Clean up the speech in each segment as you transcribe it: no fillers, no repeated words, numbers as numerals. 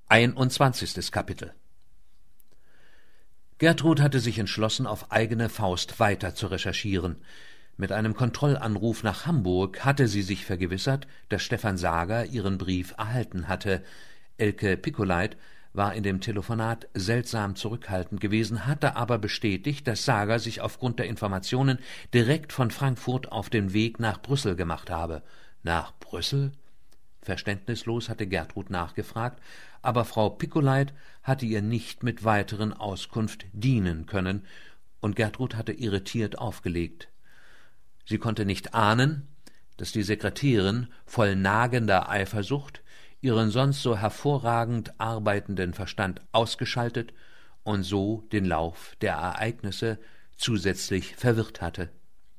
21. Kapitel. Gertrud hatte sich entschlossen, auf eigene Faust weiter zu recherchieren. Mit einem Kontrollanruf nach Hamburg hatte sie sich vergewissert, dass Stefan Sager ihren Brief erhalten hatte. Elke Picoleit war in dem Telefonat seltsam zurückhaltend gewesen, hatte aber bestätigt, dass Sager sich aufgrund der Informationen direkt von Frankfurt auf den Weg nach Brüssel gemacht habe. Nach Brüssel? Verständnislos hatte Gertrud nachgefragt, aber Frau Picoleit hatte ihr nicht mit weiteren Auskunft dienen können, und Gertrud hatte irritiert aufgelegt. Sie konnte nicht ahnen, dass die Sekretärin voll nagender Eifersucht ihren sonst so hervorragend arbeitenden Verstand ausgeschaltet und so den Lauf der Ereignisse zusätzlich verwirrt hatte.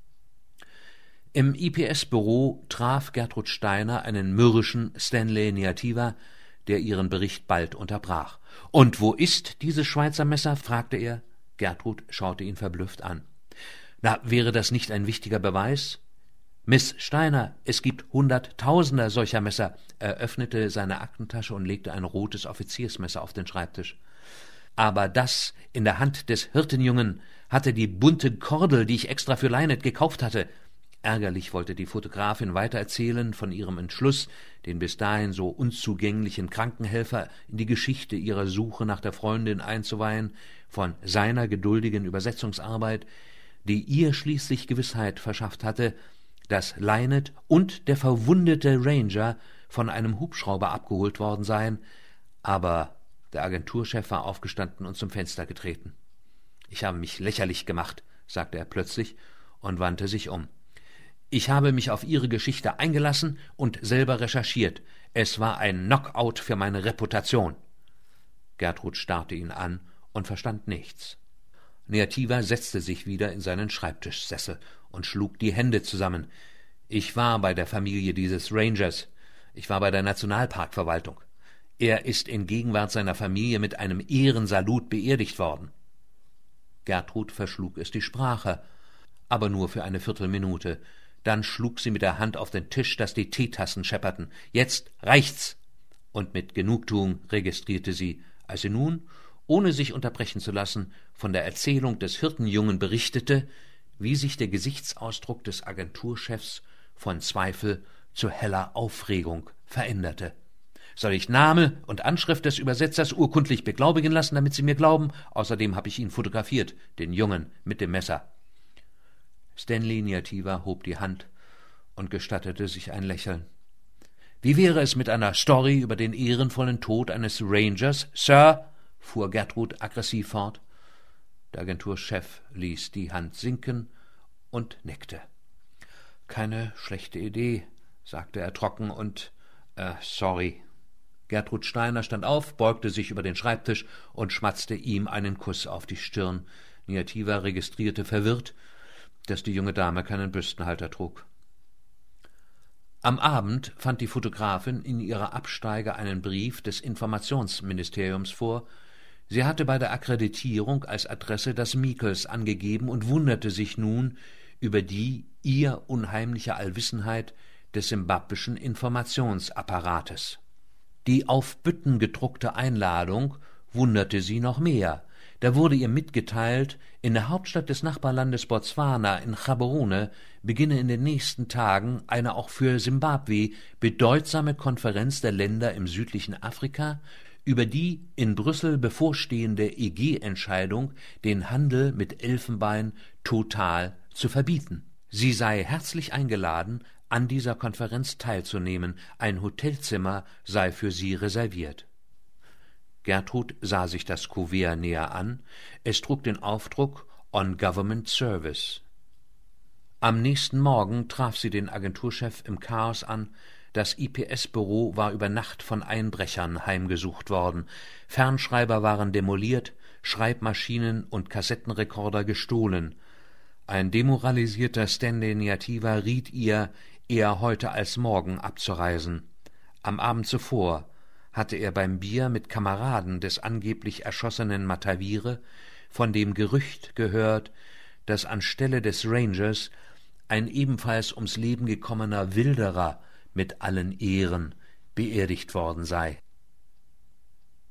Im IPS-Büro traf Gertrud Steiner einen mürrischen Stanley Niativa, der ihren Bericht bald unterbrach. »Und wo ist dieses Schweizer Messer?« fragte er. Gertrud schaute ihn verblüfft an. »Na, wäre das nicht ein wichtiger Beweis?« »Miss Steiner, es gibt Hunderttausender solcher Messer«, öffnete seine Aktentasche und legte ein rotes Offiziersmesser auf den Schreibtisch. »Aber das in der Hand des Hirtenjungen hatte die bunte Kordel, die ich extra für Leinet gekauft hatte.« Ärgerlich wollte die Fotografin weitererzählen von ihrem Entschluss, den bis dahin so unzugänglichen Krankenhelfer in die Geschichte ihrer Suche nach der Freundin einzuweihen, von seiner geduldigen Übersetzungsarbeit, die ihr schließlich Gewissheit verschafft hatte, dass Leinet und der verwundete Ranger von einem Hubschrauber abgeholt worden seien, aber der Agenturchef war aufgestanden und zum Fenster getreten. »Ich habe mich lächerlich gemacht«, sagte er plötzlich und wandte sich um. »Ich habe mich auf Ihre Geschichte eingelassen und selber recherchiert. Es war ein Knockout für meine Reputation.« Gertrud starrte ihn an und verstand nichts. Niativa setzte sich wieder in seinen Schreibtischsessel und schlug die Hände zusammen. »Ich war bei der Familie dieses Rangers. Ich war bei der Nationalparkverwaltung. Er ist in Gegenwart seiner Familie mit einem Ehrensalut beerdigt worden.« Gertrud verschlug es die Sprache, aber nur für eine Viertelminute. Dann schlug sie mit der Hand auf den Tisch, dass die Teetassen schepperten. »Jetzt reicht's!« Und mit Genugtuung registrierte sie, als sie nun, ohne sich unterbrechen zu lassen, von der Erzählung des Hirtenjungen berichtete, wie sich der Gesichtsausdruck des Agenturchefs von Zweifel zu heller Aufregung veränderte. »Soll ich Name und Anschrift des Übersetzers urkundlich beglaubigen lassen, damit Sie mir glauben? Außerdem habe ich ihn fotografiert, den Jungen mit dem Messer.« Stanley Niativa hob die Hand und gestattete sich ein Lächeln. »Wie wäre es mit einer Story über den ehrenvollen Tod eines Rangers, Sir?« fuhr Gertrud aggressiv fort. Der Agenturchef ließ die Hand sinken und nickte. »Keine schlechte Idee«, sagte er trocken und »sorry.« Gertrud Steiner stand auf, beugte sich über den Schreibtisch und schmatzte ihm einen Kuss auf die Stirn. Niativa registrierte verwirrt, dass die junge Dame keinen Büstenhalter trug. Am Abend fand die Fotografin in ihrer Absteige einen Brief des Informationsministeriums vor. Sie hatte bei der Akkreditierung als Adresse das Michels angegeben und wunderte sich nun über die ihr unheimliche Allwissenheit des simbabwischen Informationsapparates. Die auf Bütten gedruckte Einladung wunderte sie noch mehr. Da wurde ihr mitgeteilt, in der Hauptstadt des Nachbarlandes Botswana, in Gaborone, beginne in den nächsten Tagen eine auch für Simbabwe bedeutsame Konferenz der Länder im südlichen Afrika über die in Brüssel bevorstehende EG-Entscheidung, den Handel mit Elfenbein total zu verbieten. Sie sei herzlich eingeladen, an dieser Konferenz teilzunehmen. Ein Hotelzimmer sei für sie reserviert. Gertrud sah sich das Kuvert näher an. Es trug den Aufdruck »On Government Service«. Am nächsten Morgen traf sie den Agenturchef im Chaos an. Das IPS-Büro war über Nacht von Einbrechern heimgesucht worden. Fernschreiber waren demoliert, Schreibmaschinen und Kassettenrekorder gestohlen. Ein demoralisierter Stanley Niativa riet ihr, eher heute als morgen abzureisen. Am Abend zuvor hatte er beim Bier mit Kameraden des angeblich erschossenen Matavire von dem Gerücht gehört, dass anstelle des Rangers ein ebenfalls ums Leben gekommener Wilderer mit allen Ehren beerdigt worden sei.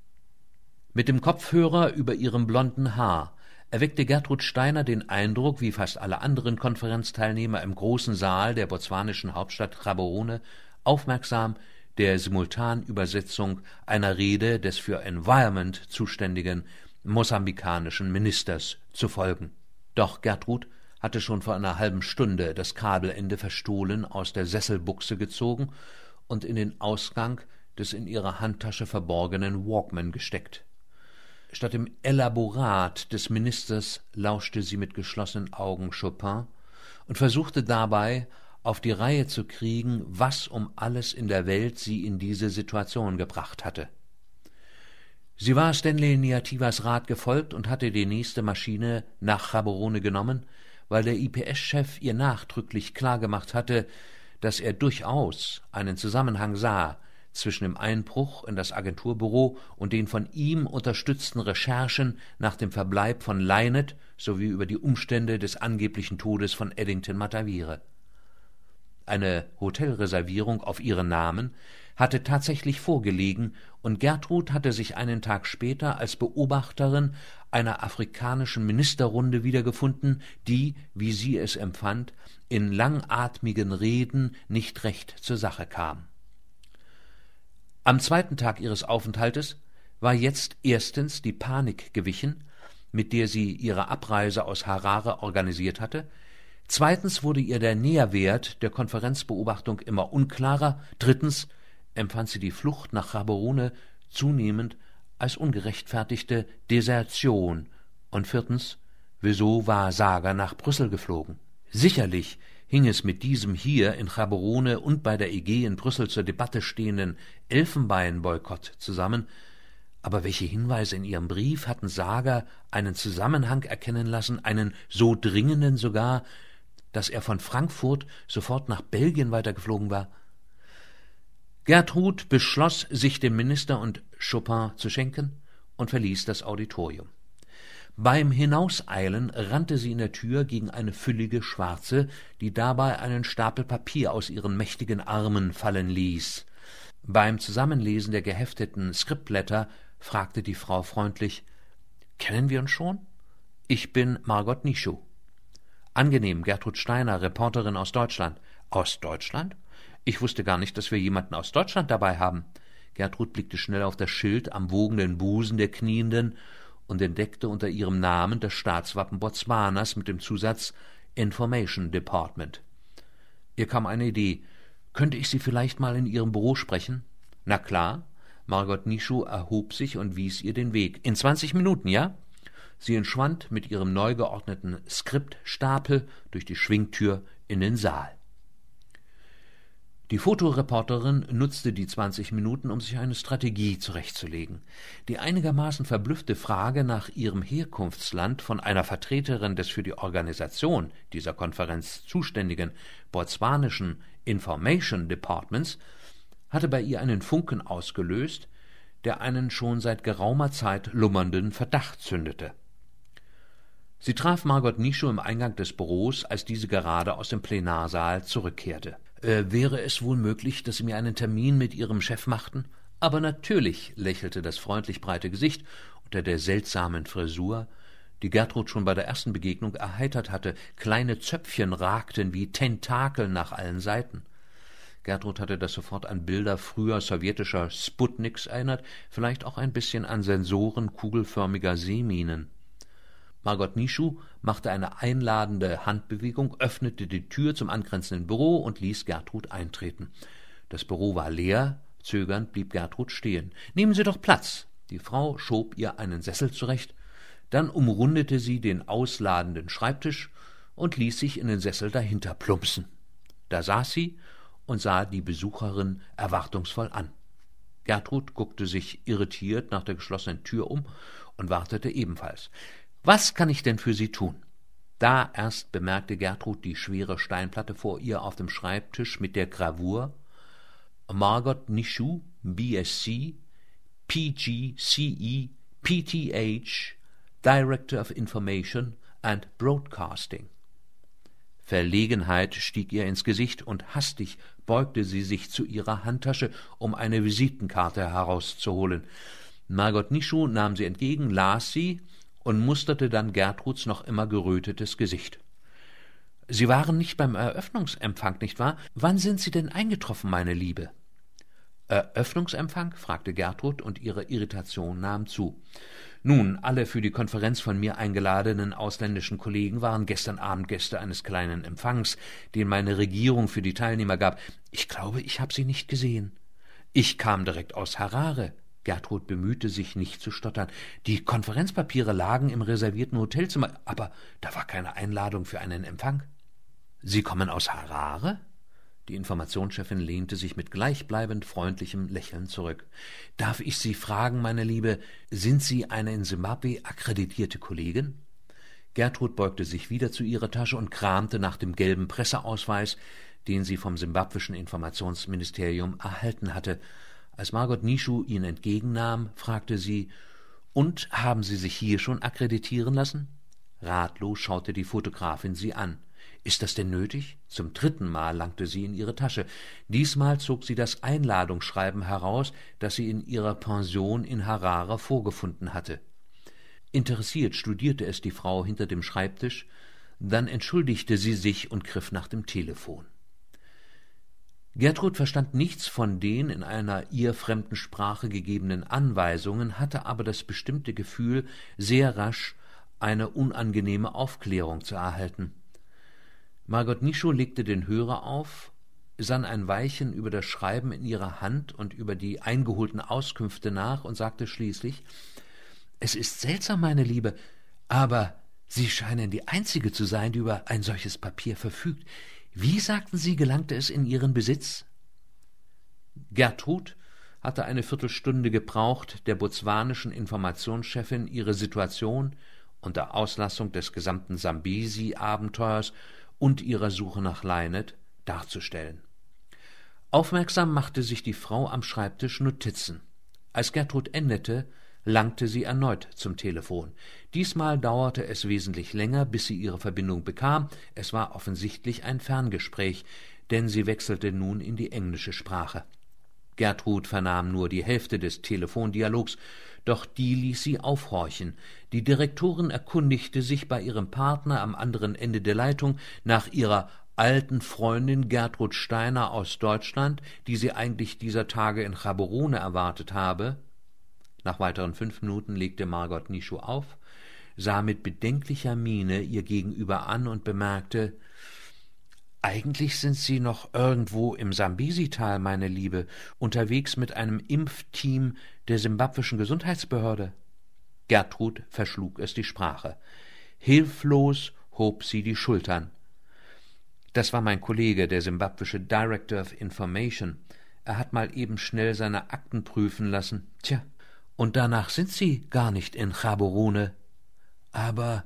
Mit dem Kopfhörer über ihrem blonden Haar erweckte Gertrud Steiner den Eindruck, wie fast alle anderen Konferenzteilnehmer im großen Saal der botswanischen Hauptstadt Gaborone, aufmerksam der Simultanübersetzung einer Rede des für Environment zuständigen mosambikanischen Ministers zu folgen. Doch Gertrud hatte schon vor einer halben Stunde das Kabelende verstohlen aus der Sesselbuchse gezogen und in den Ausgang des in ihrer Handtasche verborgenen Walkman gesteckt. Statt dem Elaborat des Ministers lauschte sie mit geschlossenen Augen Chopin und versuchte dabei, auf die Reihe zu kriegen, was um alles in der Welt sie in diese Situation gebracht hatte. Sie war Stanley Nyativas Rat gefolgt und hatte die nächste Maschine nach Gaborone genommen, weil der IPS-Chef ihr nachdrücklich klargemacht hatte, dass er durchaus einen Zusammenhang sah zwischen dem Einbruch in das Agenturbüro und den von ihm unterstützten Recherchen nach dem Verbleib von Lynott sowie über die Umstände des angeblichen Todes von Eddington Matavire. Eine Hotelreservierung auf ihren Namen hatte tatsächlich vorgelegen, und Gertrud hatte sich einen Tag später als Beobachterin einer afrikanischen Ministerrunde wiedergefunden, die, wie sie es empfand, in langatmigen Reden nicht recht zur Sache kam. Am zweiten Tag ihres Aufenthaltes war jetzt erstens die Panik gewichen, mit der sie ihre Abreise aus Harare organisiert hatte, zweitens wurde ihr der Nährwert der Konferenzbeobachtung immer unklarer, drittens empfand sie die Flucht nach Gaborone zunehmend als ungerechtfertigte Desertion, und viertens, wieso war Sager nach Brüssel geflogen? Sicherlich hing es mit diesem hier in Gaborone und bei der EG in Brüssel zur Debatte stehenden Elfenbeinboykott zusammen, aber welche Hinweise in ihrem Brief hatten Sager einen Zusammenhang erkennen lassen, einen so dringenden sogar, dass er von Frankfurt sofort nach Belgien weitergeflogen war? Gertrud beschloss, sich dem Minister und Chopin zu schenken und verließ das Auditorium. Beim Hinauseilen rannte sie in der Tür gegen eine füllige Schwarze, die dabei einen Stapel Papier aus ihren mächtigen Armen fallen ließ. Beim Zusammenlesen der gehefteten Skriptblätter fragte die Frau freundlich: »Kennen wir uns schon? Ich bin Margot Nichoux.« »Angenehm, Gertrud Steiner, Reporterin aus Deutschland.« »Aus Deutschland? Ich wusste gar nicht, dass wir jemanden aus Deutschland dabei haben.« Gertrud blickte schnell auf das Schild am wogenden Busen der Knienden und entdeckte unter ihrem Namen das Staatswappen Botswanas mit dem Zusatz »Information Department«. Ihr kam eine Idee. »Könnte ich Sie vielleicht mal in Ihrem Büro sprechen?« »Na klar.« Margot Nichoux erhob sich und wies ihr den Weg. »In 20 Minuten, ja?« Sie entschwand mit ihrem neu geordneten Skriptstapel durch die Schwingtür in den Saal. Die Fotoreporterin nutzte die 20 Minuten, um sich eine Strategie zurechtzulegen. Die einigermaßen verblüffte Frage nach ihrem Herkunftsland von einer Vertreterin des für die Organisation dieser Konferenz zuständigen botswanischen Information Departments hatte bei ihr einen Funken ausgelöst, der einen schon seit geraumer Zeit lummernden Verdacht zündete. Sie traf Margot Nichoux im Eingang des Büros, als diese gerade aus dem Plenarsaal zurückkehrte. »Wäre es wohl möglich, dass Sie mir einen Termin mit Ihrem Chef machten?« »Aber natürlich«, lächelte das freundlich breite Gesicht unter der seltsamen Frisur, die Gertrud schon bei der ersten Begegnung erheitert hatte. Kleine Zöpfchen ragten wie Tentakel nach allen Seiten. Gertrud hatte das sofort an Bilder früher sowjetischer Sputniks erinnert, vielleicht auch ein bisschen an Sensoren kugelförmiger Seeminen. Margot Nichoux machte eine einladende Handbewegung, öffnete die Tür zum angrenzenden Büro und ließ Gertrud eintreten. Das Büro war leer, zögernd blieb Gertrud stehen. »Nehmen Sie doch Platz!« Die Frau schob ihr einen Sessel zurecht, dann umrundete sie den ausladenden Schreibtisch und ließ sich in den Sessel dahinter plumpsen. Da saß sie und sah die Besucherin erwartungsvoll an. Gertrud guckte sich irritiert nach der geschlossenen Tür um und wartete ebenfalls. »Was kann ich denn für Sie tun?« Da erst bemerkte Gertrud die schwere Steinplatte vor ihr auf dem Schreibtisch mit der Gravur »Margot Nichoux, BSc, PGCE, PTH, Director of Information and Broadcasting«. Verlegenheit stieg ihr ins Gesicht, und hastig beugte sie sich zu ihrer Handtasche, um eine Visitenkarte herauszuholen. Margot Nichoux nahm sie entgegen, las sie und musterte dann Gertruds noch immer gerötetes Gesicht. »Sie waren nicht beim Eröffnungsempfang, nicht wahr? Wann sind Sie denn eingetroffen, meine Liebe?« »Eröffnungsempfang?« fragte Gertrud, und ihre Irritation nahm zu. »Nun, alle für die Konferenz von mir eingeladenen ausländischen Kollegen waren gestern Abend Gäste eines kleinen Empfangs, den meine Regierung für die Teilnehmer gab. Ich glaube, ich habe sie nicht gesehen. Ich kam direkt aus Harare.« Gertrud bemühte sich, nicht zu stottern. »Die Konferenzpapiere lagen im reservierten Hotelzimmer, aber da war keine Einladung für einen Empfang.« »Sie kommen aus Harare?« Die Informationschefin lehnte sich mit gleichbleibend freundlichem Lächeln zurück. »Darf ich Sie fragen, meine Liebe, sind Sie eine in Simbabwe akkreditierte Kollegin?« Gertrud beugte sich wieder zu ihrer Tasche und kramte nach dem gelben Presseausweis, den sie vom simbabwischen Informationsministerium erhalten hatte. Als Margot Nichoux ihn entgegennahm, fragte sie: »Und haben Sie sich hier schon akkreditieren lassen?« Ratlos schaute die Fotografin sie an. »Ist das denn nötig?« Zum 3. Mal langte sie in ihre Tasche. Diesmal zog sie das Einladungsschreiben heraus, das sie in ihrer Pension in Harare vorgefunden hatte. Interessiert studierte es die Frau hinter dem Schreibtisch, dann entschuldigte sie sich und griff nach dem Telefon. Gertrud verstand nichts von den in einer ihr fremden Sprache gegebenen Anweisungen, hatte aber das bestimmte Gefühl, sehr rasch eine unangenehme Aufklärung zu erhalten. Margot Nichoux legte den Hörer auf, sann ein Weilchen über das Schreiben in ihrer Hand und über die eingeholten Auskünfte nach und sagte schließlich: »Es ist seltsam, meine Liebe, aber Sie scheinen die Einzige zu sein, die über ein solches Papier verfügt. Wie, sagten Sie, gelangte es in Ihren Besitz?« Gertrud hatte eine Viertelstunde gebraucht, der botswanischen Informationschefin ihre Situation unter Auslassung des gesamten Sambesi-Abenteuers und ihrer Suche nach Lynette darzustellen. Aufmerksam machte sich die Frau am Schreibtisch Notizen. Als Gertrud endete, langte sie erneut zum Telefon. Diesmal dauerte es wesentlich länger, bis sie ihre Verbindung bekam. Es war offensichtlich ein Ferngespräch, denn sie wechselte nun in die englische Sprache. Gertrud vernahm nur die Hälfte des Telefondialogs, doch die ließ sie aufhorchen. Die Direktorin erkundigte sich bei ihrem Partner am anderen Ende der Leitung nach ihrer alten Freundin Gertrud Steiner aus Deutschland, die sie eigentlich dieser Tage in Gaborone erwartet habe. Nach weiteren 5 Minuten legte Margot Nichoux auf, sah mit bedenklicher Miene ihr Gegenüber an und bemerkte: »Eigentlich sind Sie noch irgendwo im Sambesi-Tal, meine Liebe, unterwegs mit einem Impfteam der simbabwischen Gesundheitsbehörde.« Gertrud verschlug es die Sprache. Hilflos hob sie die Schultern. »Das war mein Kollege, der simbabwische Director of Information. Er hat mal eben schnell seine Akten prüfen lassen. Tja, und danach sind Sie gar nicht in Gaborone.« Aber,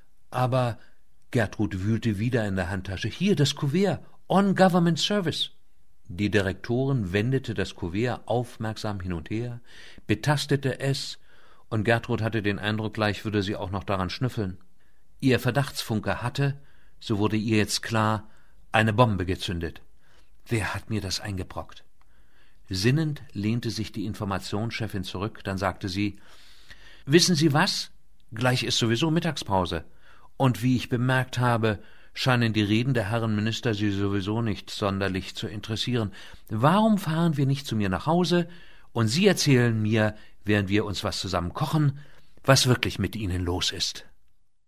Gertrud wühlte wieder in der Handtasche. »Hier, das Kuvert, on Government Service.« Die Direktorin wendete das Kuvert aufmerksam hin und her, betastete es, und Gertrud hatte den Eindruck, gleich würde sie auch noch daran schnüffeln. Ihr Verdachtsfunke hatte, so wurde ihr jetzt klar, eine Bombe gezündet. Wer hat mir das eingebrockt? Sinnend lehnte sich die Informationschefin zurück, dann sagte sie: »Wissen Sie was? Gleich ist sowieso Mittagspause. Und wie ich bemerkt habe, scheinen die Reden der Herren Minister Sie sowieso nicht sonderlich zu interessieren. Warum fahren wir nicht zu mir nach Hause, und Sie erzählen mir, während wir uns was zusammen kochen, was wirklich mit Ihnen los ist?«